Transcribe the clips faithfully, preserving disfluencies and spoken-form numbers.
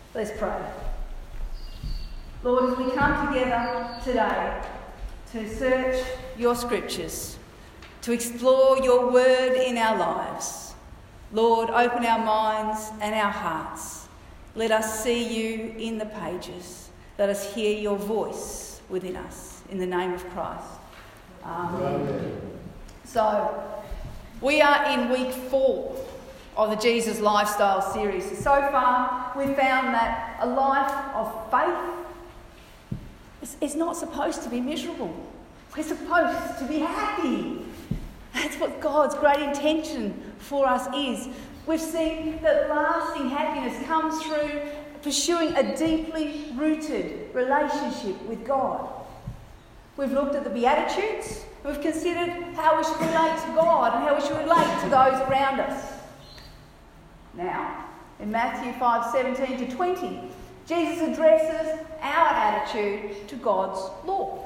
Let's pray. Lord, as we come together today to search your scriptures, to explore your word in our lives, Lord, open our minds and our hearts. Let us see you in the pages. Let us hear your voice within us. In the name of Christ. Amen. Amen. So, we are in week four of the Jesus Lifestyle series. So far, we've found that a life of faith is, is not supposed to be miserable. We're supposed to be happy. That's what God's great intention for us is. We've seen that lasting happiness comes through pursuing a deeply rooted relationship with God. We've looked at the Beatitudes, and we've considered how we should relate to God and how we should relate to those around us. Now, in Matthew five seventeen to twenty, Jesus addresses our attitude to God's law.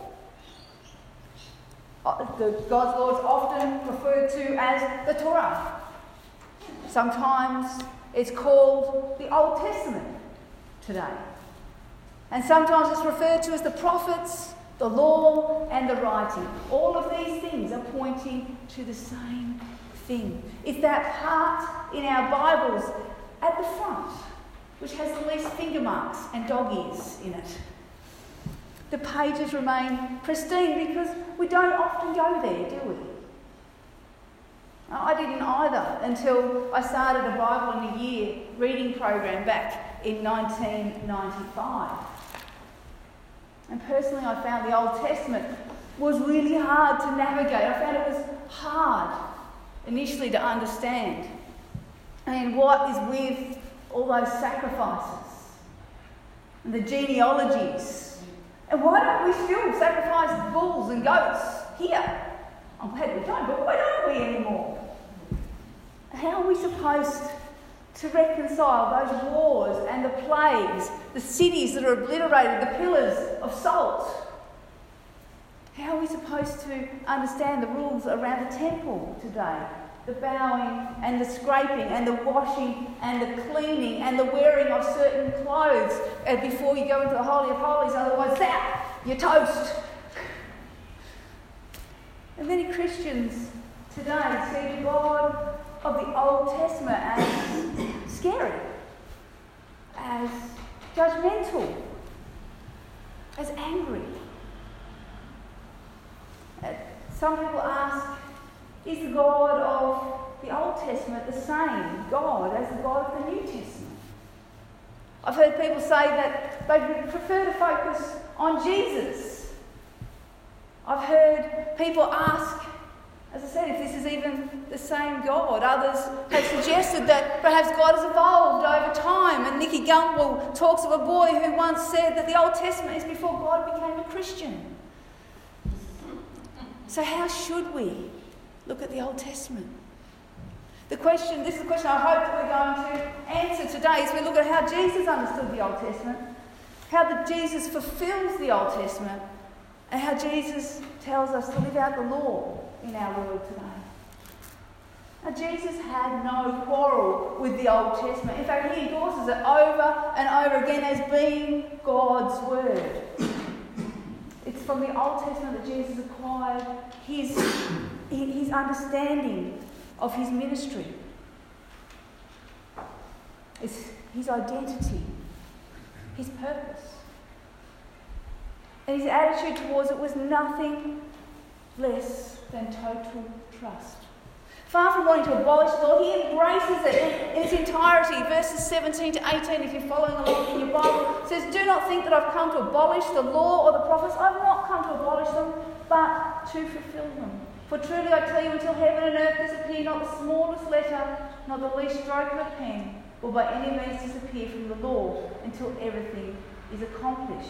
The, God's law is often referred to as the Torah. Sometimes it's called the Old Testament today. And sometimes it's referred to as the prophets, the law, and the writing. All of these things are pointing to the same thing. It's that part in our Bibles at the front, which has the least finger marks and dog ears in it. The pages remain pristine because we don't often go there, do we? I didn't either until I started a Bible in a Year reading program back in nineteen ninety-five. And personally, I found the Old Testament was really hard to navigate. I found it was hard initially to understand. And what is with all those sacrifices and the genealogies? And why don't we still sacrifice bulls and goats here? I'm glad we don't, but why don't we anymore? How are we supposed to reconcile those wars and the plagues, the cities that are obliterated, the pillars of salt? How are we supposed to understand the rules around the temple today? The bowing and the scraping and the washing and the cleaning and the wearing of certain clothes before you go into the Holy of Holies, otherwise that, you're toast. And many Christians today see the God of the Old Testament as scary, as judgmental, as angry. Some people ask, is the God of the Old Testament the same God as the God of the New Testament? I've heard people say that they would prefer to focus on Jesus. I've heard people ask, as I said, if this is even the same God. Others have suggested that perhaps God has evolved over time, and Nicky Gumbel talks of a boy who once said that the Old Testament is before God became a Christian. So how should we look at the Old Testament? The question, this is the question I hope that we're going to answer today, is we look at how Jesus understood the Old Testament, how that Jesus fulfills the Old Testament, and how Jesus tells us to live out the law in our world today. Now, Jesus had no quarrel with the Old Testament. In fact, he endorses it over and over again as being God's word. It's from the Old Testament that Jesus acquired his, his understanding of his ministry. It's his identity, his purpose. And his attitude towards it was nothing less than total trust. Far from wanting to abolish the law, he embraces it in, in its entirety. Verses seventeen to eighteen, if you're following along in your Bible, says, "Do not think that I've come to abolish the law or the prophets. I've not come to abolish them, but to fulfill them. For truly I tell you, until heaven and earth disappear, not the smallest letter, not the least stroke of a pen, will by any means disappear from the law until everything is accomplished."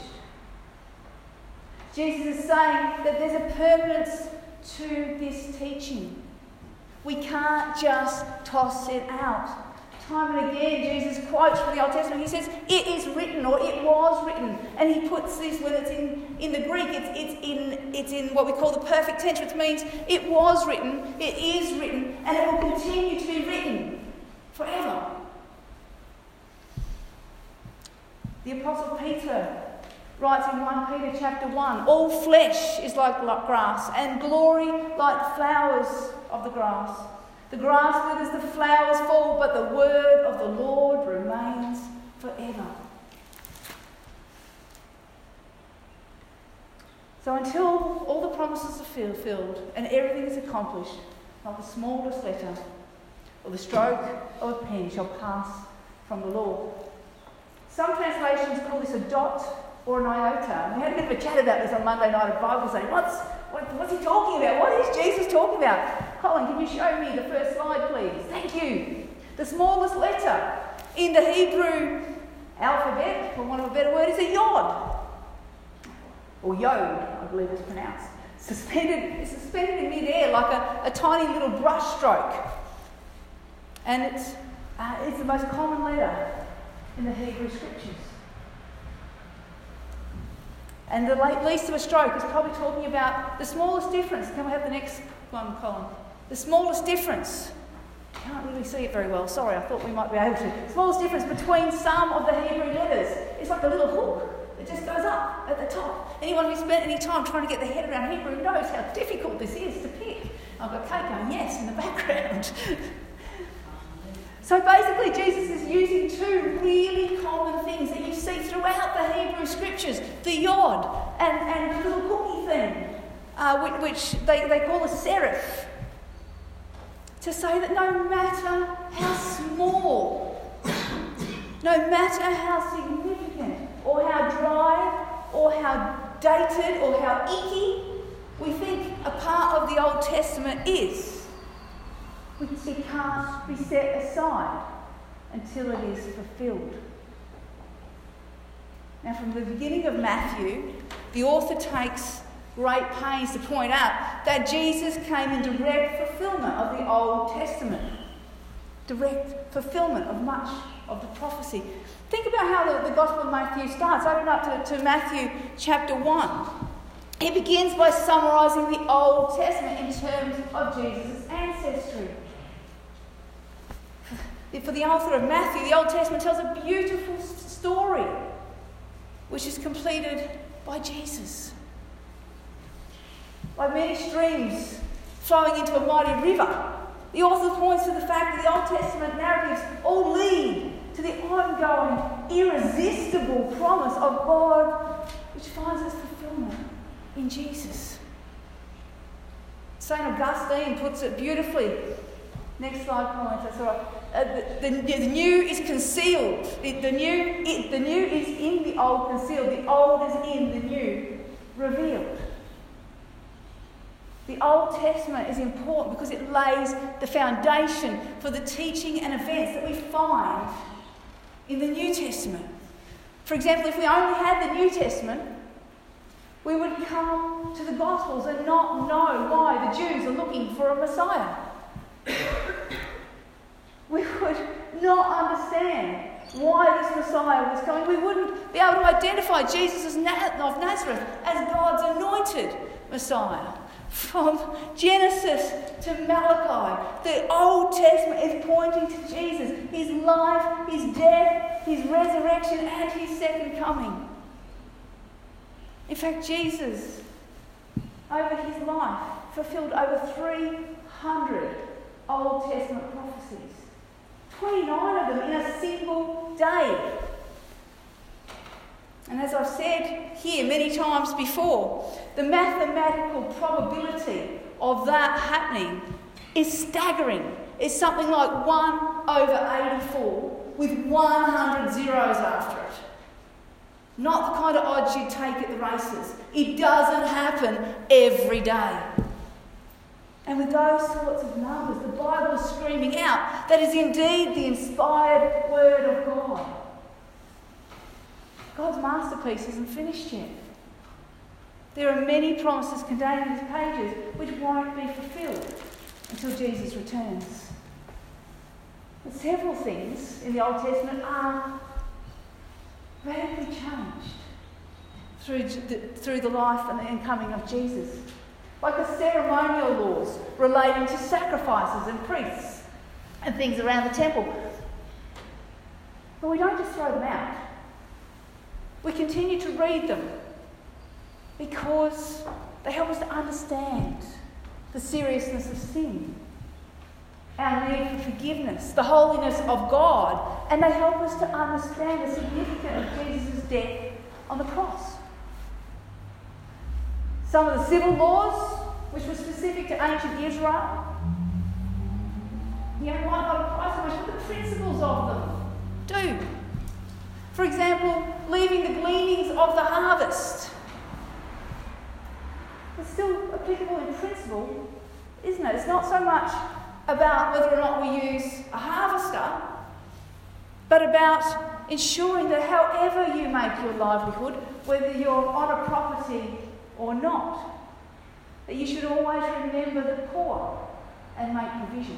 Jesus is saying that there's a permanence to this teaching. We can't just toss it out. Time and again, Jesus quotes from the Old Testament. He says, "It is written," or "it was written." And he puts this, when it's in, in the Greek, it's, it's, in, it's in what we call the perfect tense, which means it was written, it is written, and it will continue to be written forever. The Apostle Peter writes in First Peter chapter one, all flesh is like grass, and glory like flowers of the grass. The grass withers, the flowers fall, but the word of the Lord remains forever. So until all the promises are fulfilled and everything is accomplished, not the smallest letter or the stroke of a pen shall pass from the law. Some translations call this a dot or an iota. We had a bit of a chat about this on Monday night at Bible study. What's, what, what's he talking about? What is Jesus talking about? Colin, can you show me the first slide, please? Thank you. The smallest letter in the Hebrew alphabet, for want of a better word, is a yod. Or yod, I believe it's pronounced. Suspended, it's suspended in mid-air like a, a tiny little brush stroke. And it's, uh, it's the most common letter in the Hebrew Scriptures. And the least of a stroke is probably talking about the smallest difference. Can we have the next one, Colin? The smallest difference. Can't really see it very well. Sorry, I thought we might be able to. The smallest difference between some of the Hebrew letters. It's like a little hook that just goes up at the top. Anyone who's spent any time trying to get their head around Hebrew knows how difficult this is to pick. I've got Kate going, yes, in the background. So basically, Jesus is using two really common things that you see throughout the Hebrew Scriptures. The yod and, and the little cookie thing, uh, which, which they, they call a serif. To say that no matter how small, no matter how significant, or how dry, or how dated, or how icky we think a part of the Old Testament is, it can't be set aside until it is fulfilled. Now, from the beginning of Matthew, the author takes great pains to point out that Jesus came in direct fulfillment of the Old Testament. Direct fulfillment of much of the prophecy. Think about how the, the Gospel of Matthew starts. Open up to, to Matthew chapter one. It begins by summarising the Old Testament in terms of Jesus' ancestry. For the author of Matthew, the Old Testament tells a beautiful story which is completed by Jesus. Like many streams flowing into a mighty river, the author points to the fact that the Old Testament narratives all lead to the ongoing, irresistible promise of God which finds its fulfillment in Jesus. Saint Augustine puts it beautifully. Next slide, Colin, that's all right. Uh, the, the, the new is concealed. The, the, new, it, the new is in the old concealed. The old is in the new revealed. The Old Testament is important because it lays the foundation for the teaching and events that we find in the New Testament. For example, if we only had the New Testament, we would come to the Gospels and not know why the Jews are looking for a Messiah. We would not understand why this Messiah was coming. We wouldn't be able to identify Jesus of Nazareth as God's anointed Messiah. From Genesis to Malachi, the Old Testament is pointing to Jesus, his life, his death, his resurrection, and his second coming. In fact, Jesus, over his life, fulfilled over three hundred Old Testament prophecies. twenty-nine of them in a single day. And as I've said here many times before, the mathematical probability of that happening is staggering. It's something like one over eighty-four with one hundred zeros after it. Not the kind of odds you'd take at the races. It doesn't happen every day. And with those sorts of numbers, the Bible is screaming out that is indeed the inspired Word of God. God's masterpiece isn't finished yet. There are many promises contained in these pages which won't be fulfilled until Jesus returns. But several things in the Old Testament are radically changed through the, through the life and, and coming of Jesus. Like the ceremonial laws relating to sacrifices and priests and things around the temple. But we don't just throw them out. continue to read them because they help us to understand the seriousness of sin, our need for forgiveness, the holiness of God, and they help us to understand the significance of Jesus' death on the cross. Some of the civil laws, which were specific to ancient Israel, you know, might not apply so much, but the principles of them do. For example, leaving the gleanings of the harvest. It's still applicable in principle, isn't it? It's not so much about whether or not we use a harvester, but about ensuring that however you make your livelihood, whether you're on a property or not, that you should always remember the poor and make provision.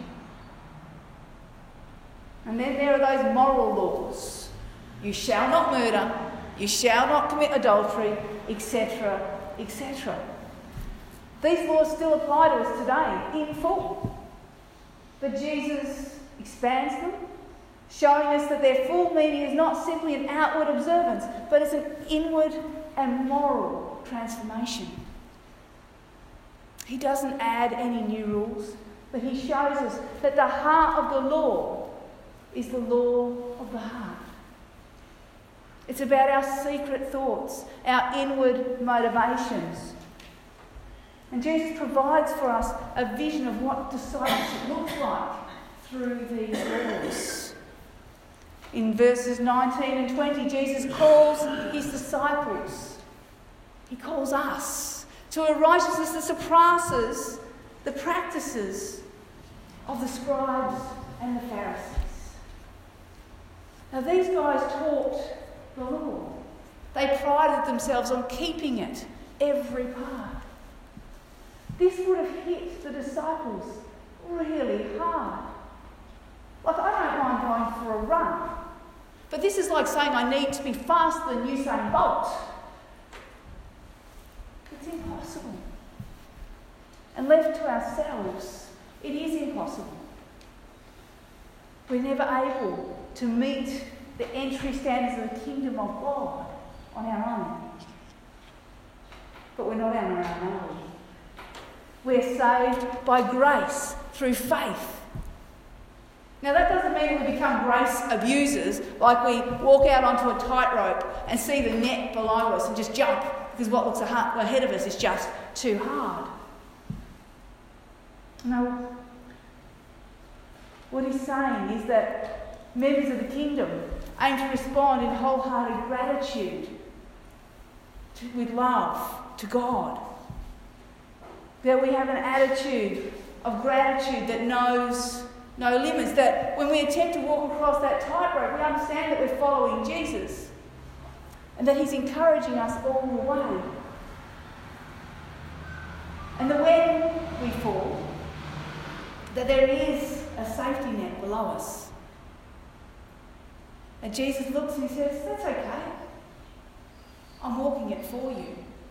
And then there are those moral laws. You shall not murder, you shall not commit adultery, et cetera, et cetera. These laws still apply to us today in full. But Jesus expands them, showing us that their full meaning is not simply an outward observance, but it's an inward and moral transformation. He doesn't add any new rules, but he shows us that the heart of the law is the law of the heart. It's about our secret thoughts, our inward motivations. And Jesus provides for us a vision of what discipleship looks like through these laws. In verses nineteen and twenty, Jesus calls his disciples, he calls us, to a righteousness that surpasses the practices of the scribes and the Pharisees. Now, these guys taught the law. They prided themselves on keeping it, every part. This would have hit the disciples really hard. Like, I don't mind going for a run, but this is like saying I need to be faster than Usain Bolt. It's impossible. And left to ourselves, it is impossible. We're never able to meet the entry standards of the kingdom of God on our own. But we're not on our own, are we? We're saved by grace through faith. Now, that doesn't mean we become grace abusers, like we walk out onto a tightrope and see the net below us and just jump because what looks ahead of us is just too hard. No. What he's saying is that members of the kingdom aim to respond in wholehearted gratitude to, with love to God. That we have an attitude of gratitude that knows no limits. That when we attempt to walk across that tightrope, we understand that we're following Jesus and that he's encouraging us all the way. And that when we fall, that there is a safety net below us. And Jesus looks and he says, that's okay. I'm walking it for you.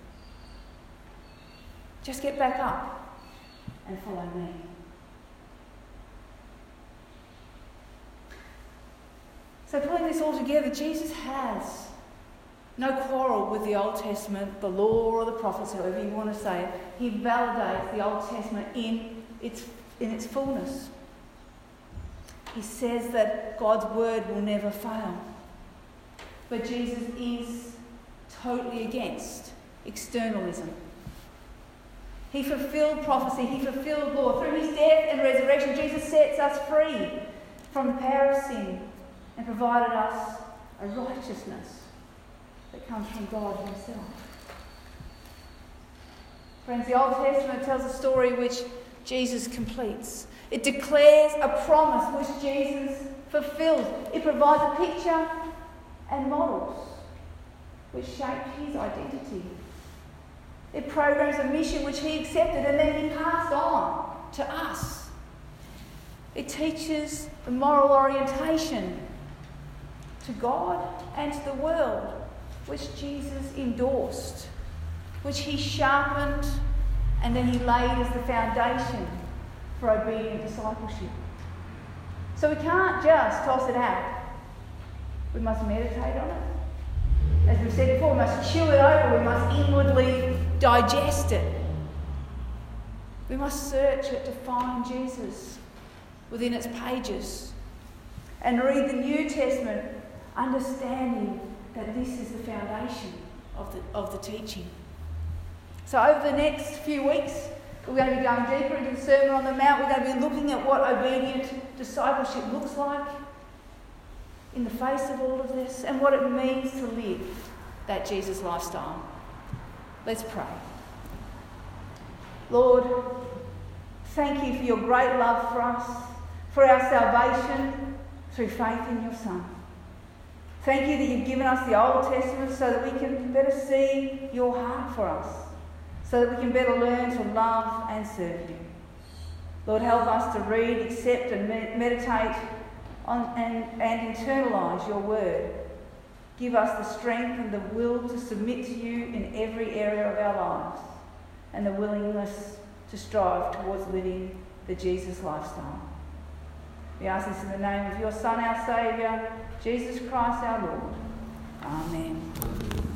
Just get back up and follow me. So putting this all together, Jesus has no quarrel with the Old Testament, the law or the prophets, however you want to say it. He validates the Old Testament in its, in its fullness. He says that God's word will never fail. But Jesus is totally against externalism. He fulfilled prophecy, he fulfilled law. Through his death and resurrection, Jesus sets us free from the power of sin and provided us a righteousness that comes from God himself. Friends, the Old Testament tells a story which Jesus completes. It declares a promise which Jesus fulfills. It provides a picture and models which shaped his identity. It programs a mission which he accepted and then he passed on to us. It teaches the moral orientation to God and to the world which Jesus endorsed, which he sharpened and then he laid as the foundation for obedient discipleship. So we can't just toss it out. We must meditate on it. As we've said before, before. We must chew it over. We must inwardly digest it. We must search it to find Jesus within its pages and read the New Testament, understanding that this is the foundation of the, of the teaching. So over the next few weeks, we're going to be going deeper into the Sermon on the Mount. We're going to be looking at what obedient discipleship looks like in the face of all of this and what it means to live that Jesus lifestyle. Let's pray. Lord, thank you for your great love for us, for our salvation through faith in your Son. Thank you that you've given us the Old Testament so that we can better see your heart for us, so that we can better learn to love and serve you. Lord, help us to read, accept and med- meditate on and, and internalise your word. Give us the strength and the will to submit to you in every area of our lives, and the willingness to strive towards living the Jesus lifestyle. We ask this in the name of your Son, our Saviour, Jesus Christ our Lord. Amen.